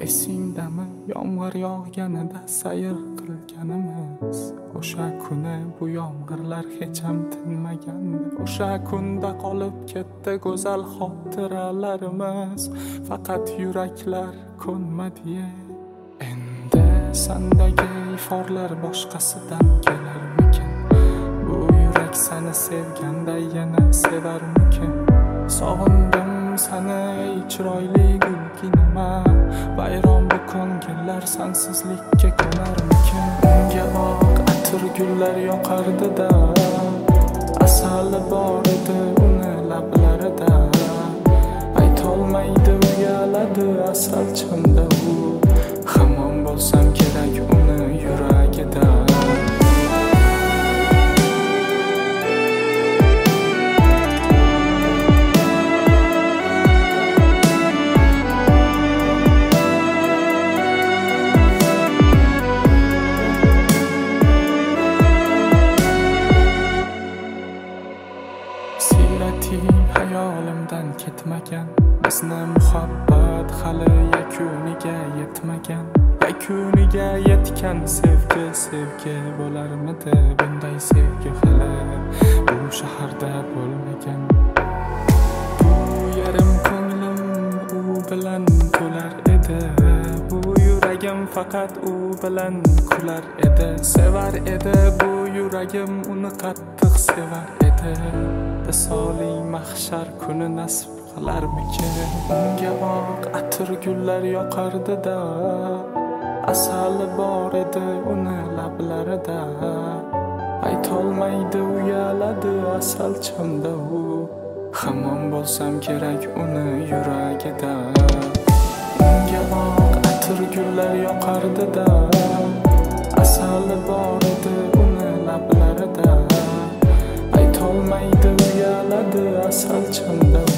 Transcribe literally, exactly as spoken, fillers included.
Esingdami yomg'ir yog'ganida sayr qilganimiz? O'sha kuni bu yomg'irlar hech ham tinmagandi. O'sha kunda qolib ketdi go'zal xotiralarimiz. Faqat yuraklar ko'nmadi. Endi sandagi iforlar boshqasidan kelarmikin? Bu yurak seni sevganda yana sevarmikin? Sog'indim seni ey chiroyli gulginama. Bayron bu ko'ngillar sensizlikka ko'narmikin? Unga oq atir gullar yoqardi-da, asali bor edi uni lablarida. Aytolmaydi uyaladi asal chinda u. Hamon bo'lsam kerak uni yuragida. Hayolimdan ketmagan, bizni muhabbat hali yakuniga yetmagan. Yakuniga yetgan sevgi sevgi bo'larmidi? Bunday sevgi hali bu shaharda bo'lmagan. Bu yarim ko'nglim u bilan to'lar edi. Bu yuragim faqat u bilan kular edi. Sevar edi bu yuragim uni qattiq sevar edi. Bisoli mahshar kuni nasib qilarmikin? Unga oq atir gullar yoqardi-da, asali bor edi uni lablarida. Aytolmaydi uyaladi asal chinda u. Hamon bo'lsam kerak uni yuragida. Unga oq atir gullar yoqardi-da, asali bor edi uni lablarida. Aytolmaydi uyaladi asal chinda